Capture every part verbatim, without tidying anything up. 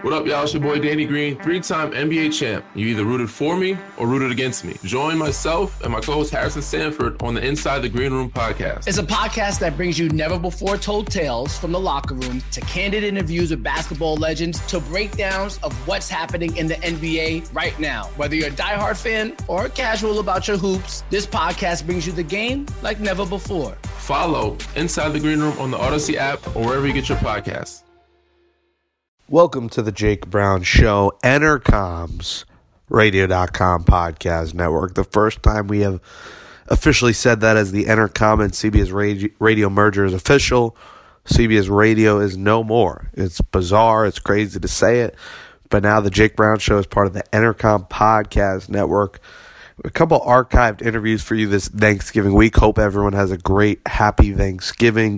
What up, y'all? It's your boy Danny Green, three-time N B A champ. You either rooted for me or rooted against me. Join myself and my co-host Harrison Sanford on the Inside the Green Room podcast. It's a podcast that brings you never-before-told tales from the locker room to candid interviews with basketball legends to breakdowns of what's happening in the N B A right now. Whether you're a diehard fan or casual about your hoops, this podcast brings you the game like never before. Follow Inside the Green Room on the Odyssey app or wherever you get your podcasts. Welcome to the Jake Brown Show, Entercoms Radio dot com podcast network. The first time we have officially said that as the Entercom and C B S Radio, radio merger is official. C B S Radio is no more. It's bizarre. It's crazy to say it. But now the Jake Brown Show is part of the Entercom podcast network. A couple archived interviews for you this Thanksgiving week. Hope everyone has a great, happy Thanksgiving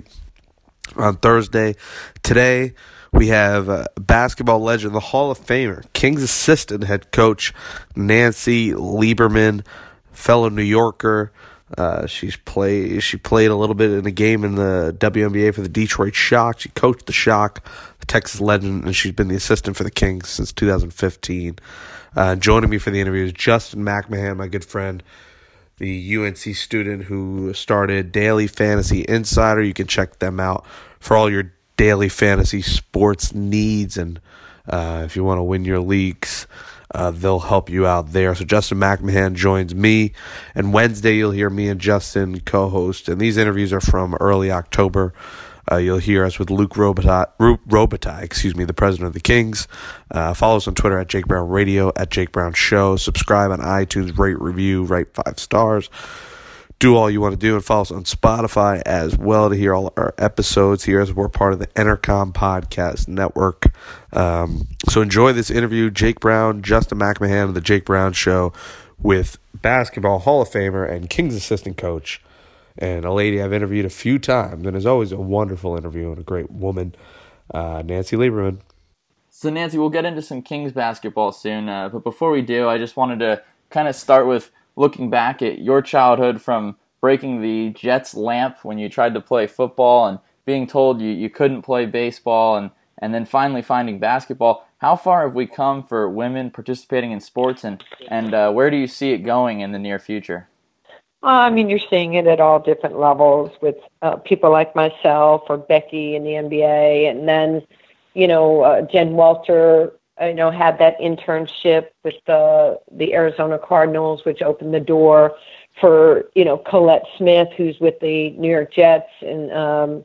on Thursday. Today, we have uh, basketball legend, the Hall of Famer, Kings assistant head coach Nancy Lieberman, fellow New Yorker. Uh, she's play, she played a little bit in a game in the W N B A for the Detroit Shock. She coached the Shock, the Texas Legend, and she's been the assistant for the Kings since two thousand fifteen. Uh, joining me for the interview is Justin McMahon, my good friend, the U N C student who started Daily Fantasy Insider. You can check them out for all your daily fantasy sports needs, and uh, if you want to win your leagues, uh, they'll help you out there. So Justin McMahon joins me, and Wednesday you'll hear me and Justin co-host, and these interviews are from early October. Uh, you'll hear us with Luc Robitaille, Robitaille, excuse me, the president of the Kings. Uh, follow us on Twitter at Jake Brown Radio, at Jake Brown Show. Subscribe on iTunes, rate, review, rate five stars. Do all you want to do, and follow us on Spotify as well to hear all our episodes here as we're part of the Entercom Podcast Network. Um, so enjoy this interview, Jake Brown, Justin McMahon of the Jake Brown Show with basketball Hall of Famer and Kings assistant coach, and a lady I've interviewed a few times, and is always a wonderful interview and a great woman, uh, Nancy Lieberman. So Nancy, we'll get into some Kings basketball soon, uh, but before we do, I just wanted to kind of start with looking back at your childhood, from breaking the Jets lamp when you tried to play football and being told you, you couldn't play baseball, and, and then finally finding basketball. How far have we come for women participating in sports, and, and uh, where do you see it going in the near future? Uh, I mean, you're seeing it at all different levels with uh, people like myself or Becky in the N B A, and then, you know, uh, Jen Welter, you know, had that internship with the the Arizona Cardinals, which opened the door for, you know, Colette Smith, who's with the New York Jets, and um,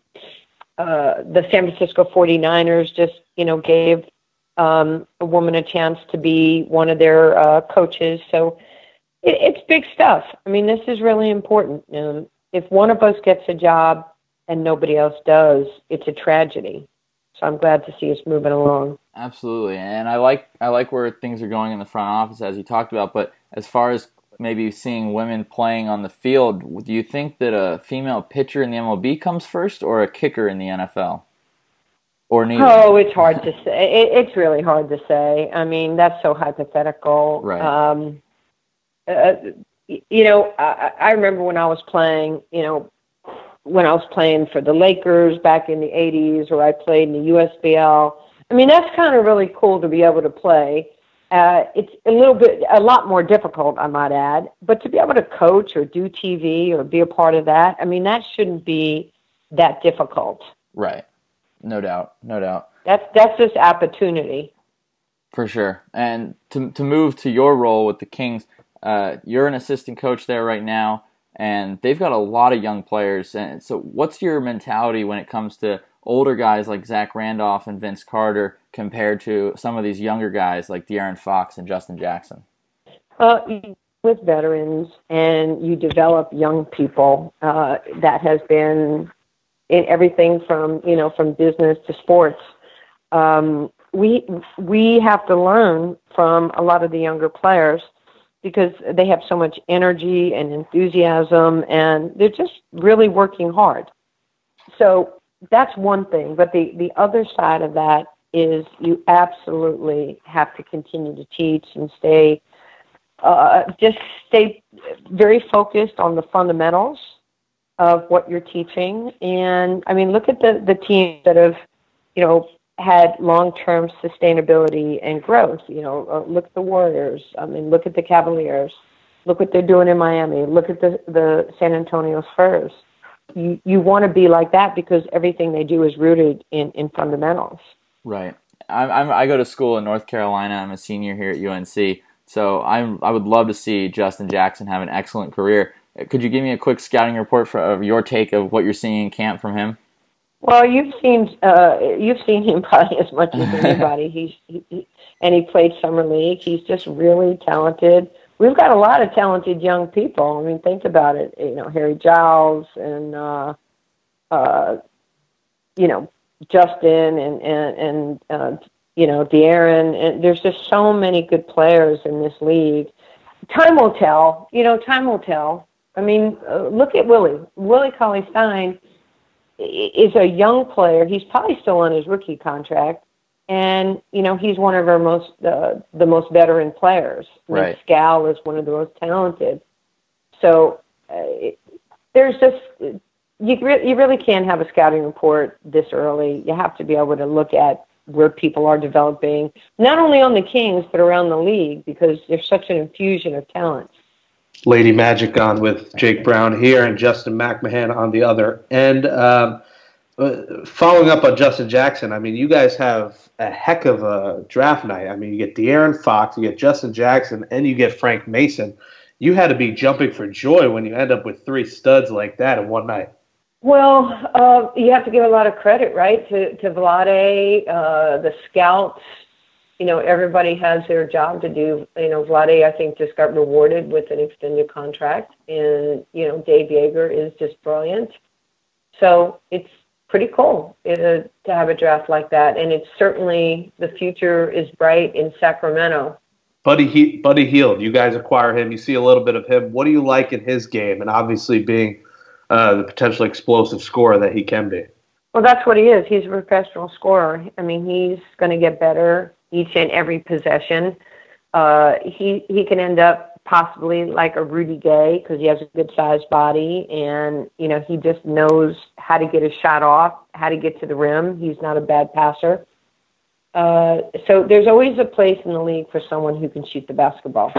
uh, the San Francisco forty-niners just, you know, gave um, a woman a chance to be one of their uh, coaches. So it, it's big stuff. I mean, this is really important. Um, if one of us gets a job and nobody else does, it's a tragedy. So I'm glad to see us moving along. Absolutely, and I like I like where things are going in the front office, as you talked about, but as far as maybe seeing women playing on the field, do you think that a female pitcher in the M L B comes first, or a kicker in the N F L? Or neither? Oh, it's hard to say. It, it's really hard to say. I mean, that's so hypothetical. Right. Um, uh, you know, I, I remember when I was playing, you know, when I was playing for the Lakers back in the eighties, or I played in the U S B L. I mean, that's kind of really cool to be able to play. Uh, it's a little bit, a lot more difficult, I might add. But to be able to coach or do T V or be a part of that, I mean, that shouldn't be that difficult. Right. No doubt. No doubt. That's that's just opportunity. For sure. And to to move to your role with the Kings, uh, you're an assistant coach there right now, and they've got a lot of young players. And so what's your mentality when it comes to older guys like Zach Randolph and Vince Carter compared to some of these younger guys like De'Aaron Fox and Justin Jackson? Uh, with veterans, and you develop young people, uh, that has been in everything from, you know, from business to sports. Um, we we have to learn from a lot of the younger players because they have so much energy and enthusiasm, and they're just really working hard. So that's one thing. But the, the other side of that is you absolutely have to continue to teach and stay, uh, just stay very focused on the fundamentals of what you're teaching. And I mean, look at the, the teams that have, you know, had long-term sustainability and growth. You know, uh, look at the Warriors. I mean, look at the Cavaliers. Look what they're doing in Miami. Look at the, the San Antonio Spurs. You, you want to be like that because everything they do is rooted in, in fundamentals. Right. I'm, I'm, I go to school in North Carolina. I'm a senior here at U N C. So I'm, I would love to see Justin Jackson have an excellent career. Could you give me a quick scouting report for of your take of what you're seeing in camp from him? Well, you've seen uh, you've seen him probably as much as anybody. He's he, he, and he played summer league. He's just really talented. We've got a lot of talented young people. I mean, think about it. You know, Harry Giles and uh, uh, you know Justin and and and uh, you know De'Aaron. And there's just so many good players in this league. Time will tell. You know, time will tell. I mean, uh, look at Willie. Willie Cauley-Stein is a young player. He's probably still on his rookie contract, and you know he's one of our most uh, the most veteran players. Right. Scal is one of the most talented. So uh, it, there's just you re- you really can't have a scouting report this early. You have to be able to look at where people are developing, not only on the Kings but around the league, because there's such an infusion of talent. Lady Magic on with Jake Brown here and Justin McMahon on the other end. Um, uh, following up on Justin Jackson, I mean, you guys have a heck of a draft night. I mean, you get De'Aaron Fox, you get Justin Jackson, and you get Frank Mason. You had to be jumping for joy when you end up with three studs like that in one night. Well, uh, you have to give a lot of credit, right, to, to Vlade, uh, the scouts. You know, everybody has their job to do. You know, Vlade, I think, just got rewarded with an extended contract. And, you know, Dave Yeager is just brilliant. So it's pretty cool uh, to have a draft like that. And it's certainly, the future is bright in Sacramento. Buddy, he- Buddy Hield, you guys acquire him. You see a little bit of him. What do you like in his game? And obviously being uh, the potentially explosive scorer that he can be. Well, that's what he is. He's a professional scorer. I mean, he's going to get better each and every possession. Uh, he he can end up possibly like a Rudy Gay because he has a good-sized body, and you know he just knows how to get a shot off, how to get to the rim. He's not a bad passer. Uh, so there's always a place in the league for someone who can shoot the basketball.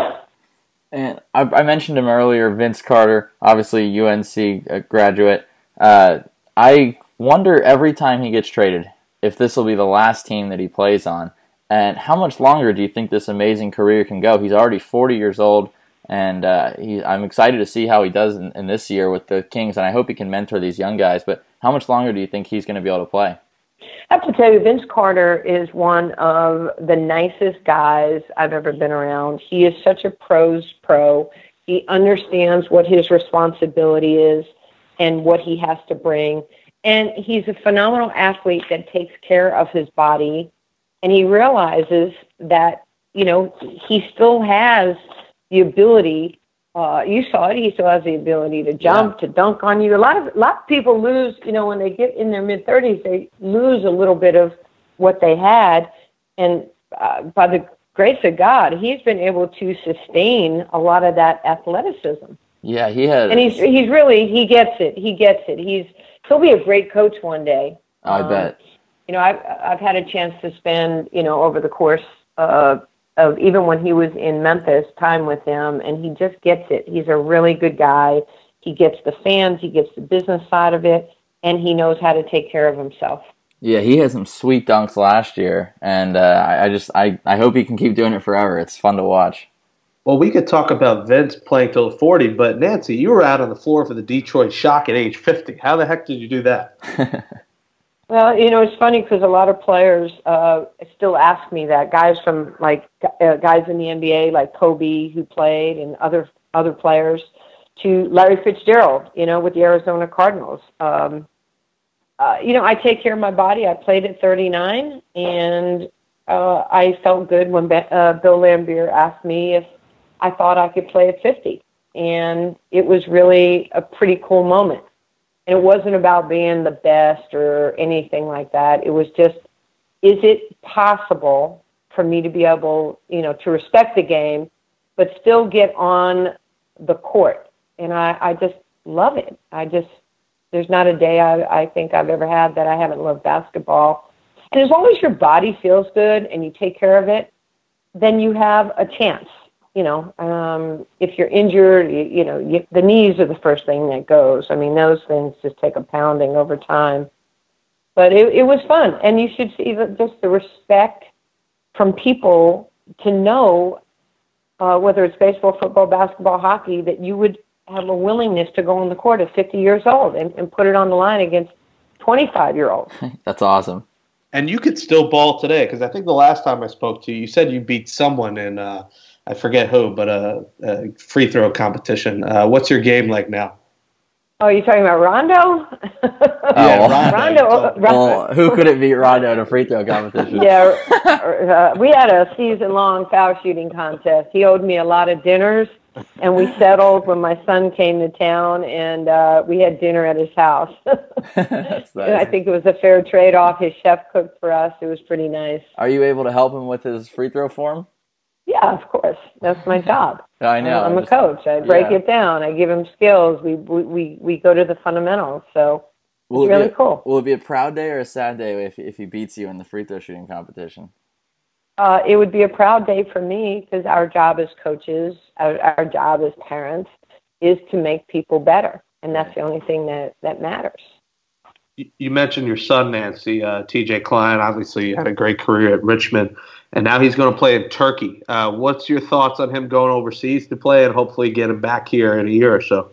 And I, I mentioned him earlier, Vince Carter, obviously U N C graduate. Uh, I wonder every time he gets traded if this will be the last team that he plays on. And how much longer do you think this amazing career can go? He's already forty years old, and uh, he, I'm excited to see how he does in, in this year with the Kings, and I hope he can mentor these young guys. But how much longer do you think he's going to be able to play? I have to tell you, Vince Carter is one of the nicest guys I've ever been around. He is such a pro's pro. He understands what his responsibility is and what he has to bring. And he's a phenomenal athlete that takes care of his body. And he realizes that, you know, he still has the ability. Uh, you saw it. He still has the ability to jump, yeah. to dunk on you. A lot of a lot of people lose, you know, when they get in their mid thirties, they lose a little bit of what they had. And uh, by the grace of God, he's been able to sustain a lot of that athleticism. Yeah, he has. And he's he's really he gets it. He gets it. He's he'll be a great coach one day. I um, bet. You know, I've I've had a chance to spend, you know, over the course uh, of even when he was in Memphis, time with him, and he just gets it. He's a really good guy. He gets the fans, he gets the business side of it, and he knows how to take care of himself. Yeah, he had some sweet dunks last year, and uh, I, I just I, I hope he can keep doing it forever. It's fun to watch. Well, we could talk about Vince playing till forty, but Nancy, you were out on the floor for the Detroit Shock at age fifty. How the heck did you do that? Well, you know, it's funny because a lot of players uh, still ask me that. Guys from, like, uh, guys in the N B A, like Kobe, who played, and other other players, to Larry Fitzgerald, you know, with the Arizona Cardinals. Um, uh, you know, I take care of my body. I played at thirty-nine, and uh, I felt good when Be- uh, Bill Laimbeer asked me if I thought I could play at fifty. And it was really a pretty cool moment. And it wasn't about being the best or anything like that. It was just, is it possible for me to be able, you know, to respect the game, but still get on the court? And I, I just love it. I just, there's not a day I, I think I've ever had that I haven't loved basketball. And as long as your body feels good and you take care of it, then you have a chance. You know, um, if you're injured, you, you know, you, the knees are the first thing that goes. I mean, those things just take a pounding over time. But it, it was fun. And you should see the, just the respect from people to know, uh, whether it's baseball, football, basketball, hockey, that you would have a willingness to go on the court at fifty years old and, and put it on the line against twenty-five-year-olds. That's awesome. And you could still ball today, because I think the last time I spoke to you, you said you beat someone in, uh, I forget who, but a, a free throw competition. Uh, what's your game like now? Oh, you're talking about Rondo? Yeah, Rondo. Rondo, uh, well, who couldn't beat Rondo in a free throw competition? Yeah, uh, we had a season-long foul shooting contest. He owed me a lot of dinners, and we settled when my son came to town, and uh, we had dinner at his house. That's nice. And I think it was a fair trade-off. His chef cooked for us. It was pretty nice. Are you able to help him with his free throw form? Yeah, of course. That's my job. I know. I'm, I'm just, a coach. I break yeah. it down. I give him skills. We we we go to the fundamentals. So will it's it really be a, cool. Will it be a proud day or a sad day if if he beats you in the free throw shooting competition? Uh, it would be a proud day for me, because our job as coaches, our, our job as parents, is to make people better, and that's the only thing that, that matters. You mentioned your son, Nancy, uh, T J Klein. Obviously had a great career at Richmond, and now he's going to play in Turkey. Uh, what's your thoughts on him going overseas to play and hopefully get him back here in a year or so?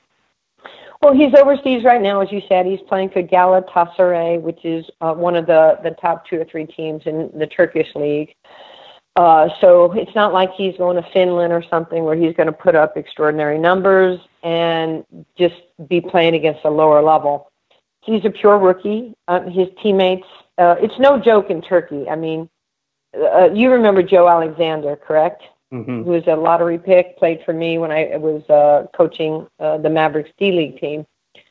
Well, he's overseas right now, as you said. He's playing for Galatasaray, which is uh, one of the, the top two or three teams in the Turkish league. Uh, so it's not like he's going to Finland or something where he's going to put up extraordinary numbers and just be playing against a lower level. He's a pure rookie. Uh, his teammates, uh, it's no joke in Turkey. I mean, uh, you remember Joe Alexander, correct? Mm-hmm. Who was a lottery pick, played for me when I was uh, coaching uh, the Mavericks D-League team.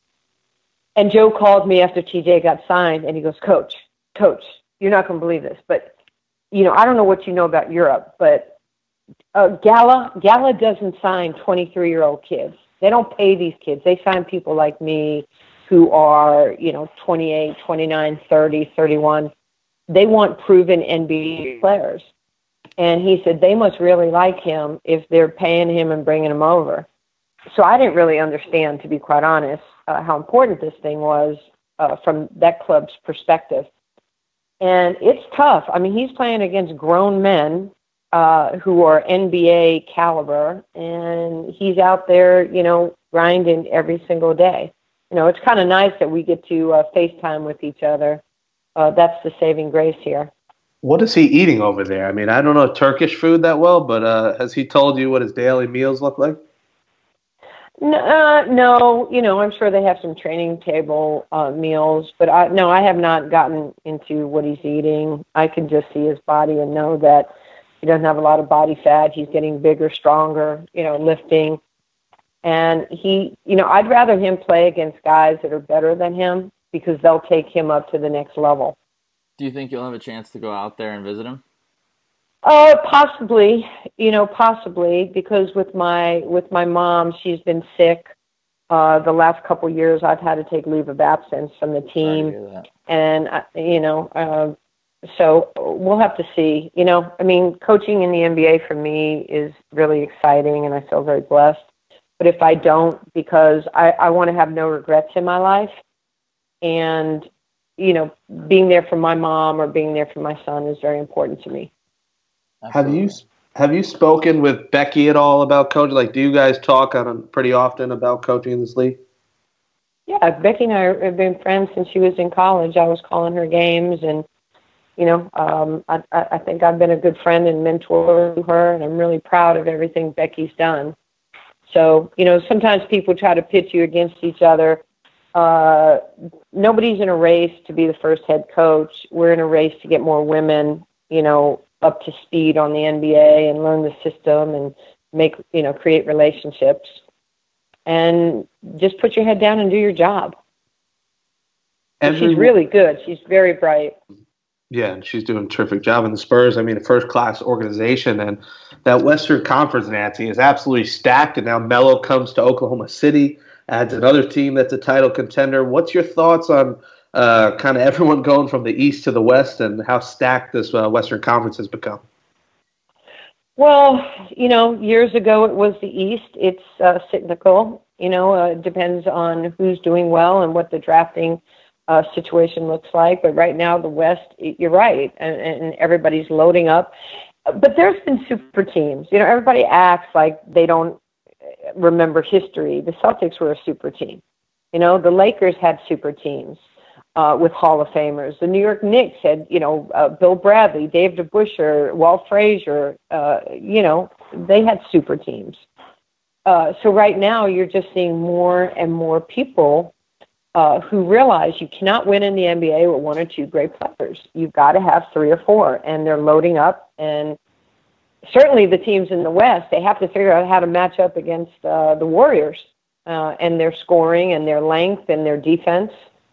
And Joe called me after T J got signed, and he goes, Coach, Coach, you're not going to believe this, but, you know, I don't know what you know about Europe, but uh, Gala, Gala doesn't sign twenty-three-year-old kids. They don't pay these kids. They sign people like me who are, you know, twenty-eight, twenty-nine, thirty, thirty-one. They want proven N B A players. And he said they must really like him if they're paying him and bringing him over. So I didn't really understand, to be quite honest, uh, how important this thing was uh, from that club's perspective. And it's tough. I mean, he's playing against grown men uh, who are N B A caliber, and he's out there, you know, grinding every single day. You know, it's kind of nice that we get to uh, FaceTime with each other. Uh, that's the saving grace here. What is he eating over there? I mean, I don't know Turkish food that well, but uh, has he told you what his daily meals look like? No, uh, no, you know, I'm sure they have some training table uh, meals, but I, no, I have not gotten into what he's eating. I can just see his body and know that he doesn't have a lot of body fat. He's getting bigger, stronger, you know, lifting. And he, you know, I'd rather him play against guys that are better than him because they'll take him up to the next level. Do you think you'll have a chance to go out there and visit him? Uh, possibly, you know, possibly, because with my with my mom, she's been sick. Uh, the last couple of years, I've had to take leave of absence from the team, and uh, you know, uh, so we'll have to see. You know, I mean, coaching in the N B A for me is really exciting, and I feel very blessed. But if I don't, because I, I want to have no regrets in my life, and you know, being there for my mom or being there for my son is very important to me. Absolutely. Have you have you spoken with Becky at all about coaching? Like, do you guys talk on pretty often about coaching in this league? Yeah, Becky and I have been friends since she was in college. I was calling her games, and you know, um, I, I think I've been a good friend and mentor to her, and I'm really proud of everything Becky's done. So, you know, sometimes people try to pit you against each other. Uh, nobody's in a race to be the first head coach. We're in a race to get more women, you know, up to speed on the N B A and learn the system and make, you know, create relationships. And just put your head down and do your job. And she's really good. She's very bright. Yeah, and she's doing a terrific job in the Spurs. I mean, a first-class organization. And that Western Conference, Nancy, is absolutely stacked. And now Melo comes to Oklahoma City, adds another team that's a title contender. What's your thoughts on uh, kind of everyone going from the East to the West and how stacked this uh, Western Conference has become? Well, you know, years ago it was the East. It's uh, cyclical. You know, uh, it depends on who's doing well and what the drafting uh, situation looks like. But right now, the West, you're right, and, and everybody's loading up. But there's been super teams. You know, everybody acts like they don't remember history. The Celtics were a super team. You know, the Lakers had super teams. Uh, with Hall of Famers. The New York Knicks had, you know, uh, Bill Bradley, Dave DeBusschere, Walt Frazier, uh, you know, they had super teams. Uh, so right now you're just seeing more and more people uh, who realize you cannot win in the N B A with one or two great players. You've got to have three or four, and they're loading up. And certainly the teams in the West, they have to figure out how to match up against uh, the Warriors uh, and their scoring and their length and their defense.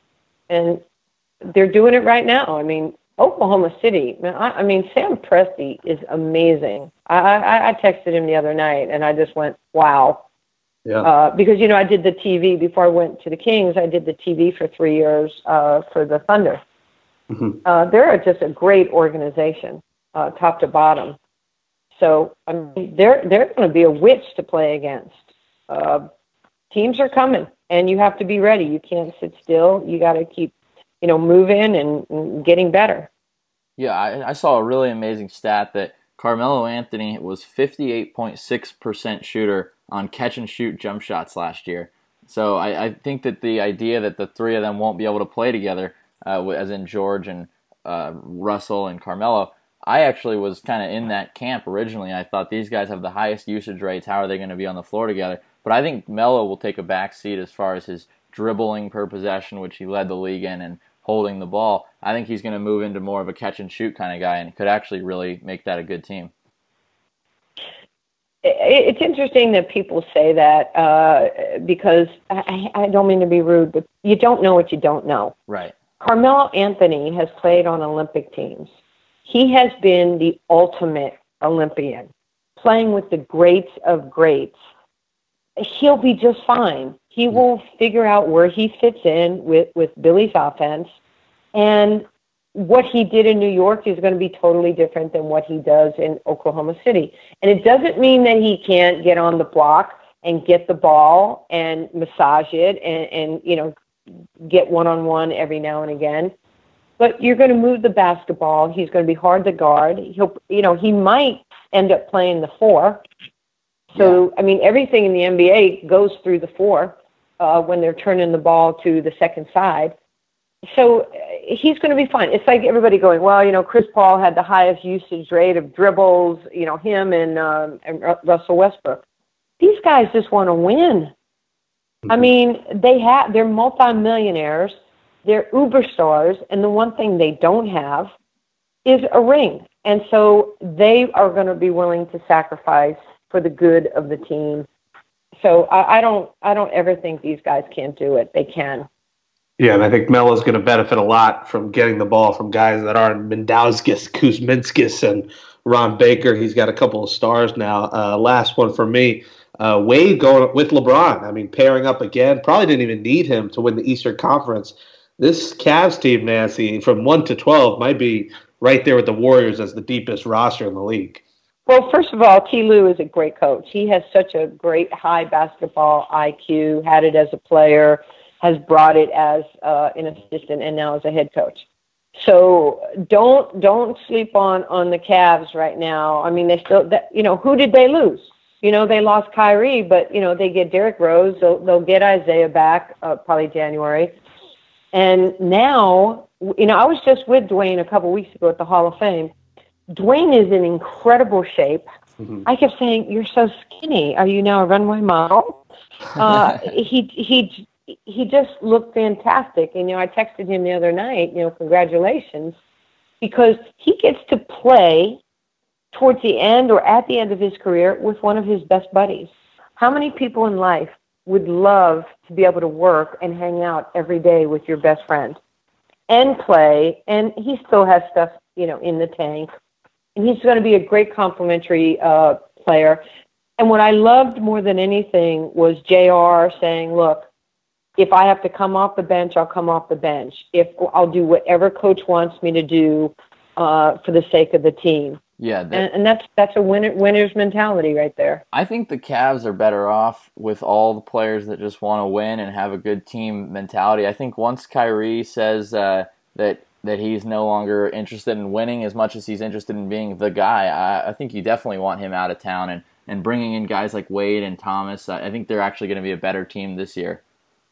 And they're doing it right now. I mean, Oklahoma City, I, I mean, Sam Presti is amazing. I, I, I texted him the other night, and I just went, wow. Yeah. Uh, because, you know, I did the T V before I went to the Kings. I did the T V for three years uh, for the Thunder. Mm-hmm. Uh, they're just a great organization, uh, top to bottom. So, I mean, they're, they're going to be a witch to play against. Uh, teams are coming. And you have to be ready. You can't sit still. You got to keep, you know, moving and, and getting better. Yeah, I, I saw a really amazing stat that Carmelo Anthony was fifty-eight point six percent shooter on catch-and-shoot jump shots last year. So I, I think that the idea that the three of them won't be able to play together, uh, as in George and uh, Russell and Carmelo, I actually was kind of in that camp originally. I thought these guys have the highest usage rates. How are they going to be on the floor together? But I think Melo will take a back seat as far as his dribbling per possession, which he led the league in, and holding the ball. I think he's going to move into more of a catch-and-shoot kind of guy, and could actually really make that a good team. It's interesting that people say that uh, because, I, I don't mean to be rude, but you don't know what you don't know. Right. Carmelo Anthony has played on Olympic teams. He has been the ultimate Olympian, playing with the greats of greats. He'll be just fine. He will figure out where he fits in with, with Billy's offense. And what he did in New York is going to be totally different than what he does in Oklahoma City. And it doesn't mean that he can't get on the block and get the ball and massage it and, and you know, get one-on-one every now and again. But you're going to move the basketball. He's going to be hard to guard. He'll, you know, he might end up playing the four. So, yeah. I mean, everything in the N B A goes through the four uh, when they're turning the ball to the second side. So uh, he's going to be fine. It's like everybody going, well, you know, Chris Paul had the highest usage rate of dribbles, you know, him and, um, and Russell Westbrook. These guys just want to win. Mm-hmm. I mean, they have, they're multimillionaires. They're uber stars. And the one thing they don't have is a ring. And so they are going to be willing to sacrifice for the good of the team. So I, I don't I don't ever think these guys can't do it. They can. Yeah, and I think Melo's going to benefit a lot from getting the ball from guys that aren't Mendauskas, Kuzminskis, and Ron Baker. He's got a couple of stars now. Uh, last one for me, uh, Wade going with LeBron. I mean, pairing up again. Probably didn't even need him to win the Eastern Conference. This Cavs team, Nancy, from one to twelve, might be right there with the Warriors as the deepest roster in the league. Well, first of all, T. Lue is a great coach. He has such a great high basketball I Q, had it as a player, has brought it as uh, an assistant, and now as a head coach. So don't don't sleep on, on the Cavs right now. I mean, they still, that, you know, who did they lose? You know, they lost Kyrie, but, you know, they get Derrick Rose. They'll, they'll get Isaiah back uh, probably January. And now, you know, I was just with Dwayne a couple weeks ago at the Hall of Fame. Dwayne is in incredible shape. Mm-hmm. I kept saying, "You're so skinny. Are you now a runway model?" Uh, he he he just looked fantastic. And you know, I texted him the other night. You know, congratulations, because he gets to play towards the end or at the end of his career with one of his best buddies. How many people in life would love to be able to work and hang out every day with your best friend and play? And he still has stuff, you know, in the tank. And he's going to be a great complimentary uh, player. And what I loved more than anything was J R saying, look, if I have to come off the bench, I'll come off the bench. If I'll do whatever coach wants me to do uh, for the sake of the team. Yeah, that, and, and that's that's a winner, winner's mentality right there. I think the Cavs are better off with all the players that just want to win and have a good team mentality. I think once Kyrie says uh, that that he's no longer interested in winning as much as he's interested in being the guy, I, I think you definitely want him out of town, and, and bringing in guys like Wade and Thomas. I, I think they're actually going to be a better team this year.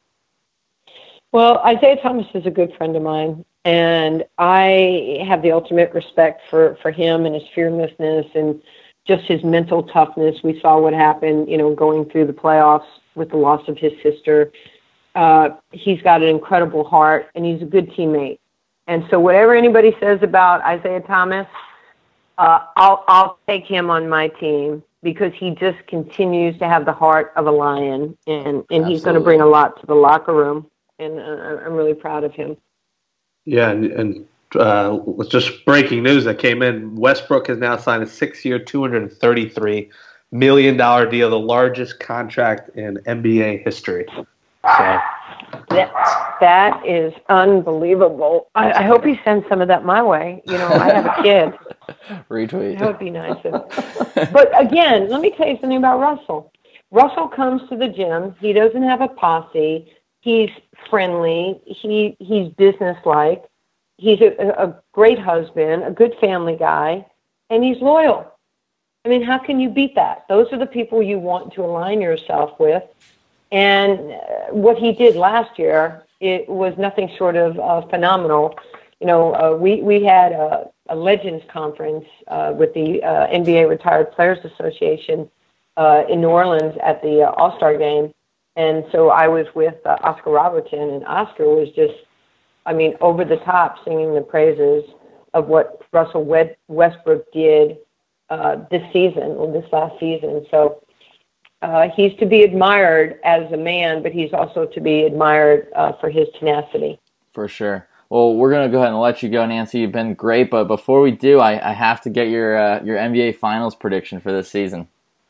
Well, Isaiah Thomas is a good friend of mine, and I have the ultimate respect for, for him and his fearlessness and just his mental toughness. We saw what happened, you know, going through the playoffs with the loss of his sister. Uh, he's got an incredible heart, and he's a good teammate. And so whatever anybody says about Isaiah Thomas, uh, I'll I'll take him on my team because he just continues to have the heart of a lion, and, and he's going to bring a lot to the locker room, and uh, I'm really proud of him. Yeah, and, and uh, with just breaking news that came in, Westbrook has now signed a six-year, two hundred thirty-three million dollars deal, the largest contract in N B A history. So. That, that is unbelievable. I, I hope he sends some of that my way. You know, I have a kid. Retweet. That would be nice. If, but again, let me tell you something about Russell. Russell comes to the gym. He doesn't have a posse. He's friendly. He he's businesslike. He's a, a great husband, a good family guy, and he's loyal. I mean, how can you beat that? Those are the people you want to align yourself with. And what he did last year, it was nothing short of uh, phenomenal. You know, uh, we, we had a, a Legends Conference uh, with the uh, N B A Retired Players Association uh, in New Orleans at the uh, All-Star Game. And so I was with uh, Oscar Robertson, and Oscar was just, I mean, over the top singing the praises of what Russell Westbrook did uh, this season, or this last season. So Uh, he's to be admired as a man, but he's also to be admired uh, for his tenacity. For sure. Well, we're going to go ahead and let you go, Nancy. You've been great, but before we do, I, I have to get your uh, your N B A Finals prediction for this season.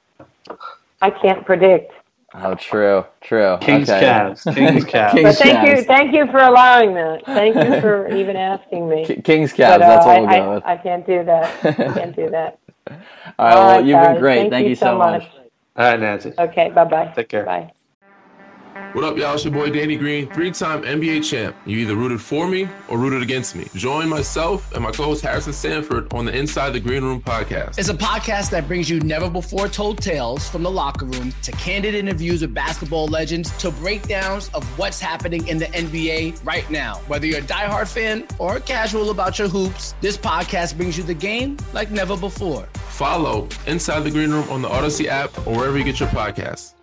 I can't predict. Oh, true, true. Kings okay. Cavs. Kings Cavs. But thank you, thank you for allowing that. Thank you for even asking me. K- Kings Cavs, but, uh, that's what I, we'll go I, with. I can't do that. I can't do that. All right, All well, right, you've guys. been great. Thank, Thank you you so much. much. All right, Nancy. Okay, bye-bye. Take care. Bye. What up, y'all? It's your boy Danny Green, three-time N B A champ. You either rooted for me or rooted against me. Join myself and my co-host Harrison Sanford on the Inside the Green Room podcast. It's a podcast that brings you never-before-told tales from the locker room to candid interviews with basketball legends to breakdowns of what's happening in the N B A right now. Whether you're a diehard fan or casual about your hoops, this podcast brings you the game like never before. Follow Inside the Green Room on the Odyssey app or wherever you get your podcasts.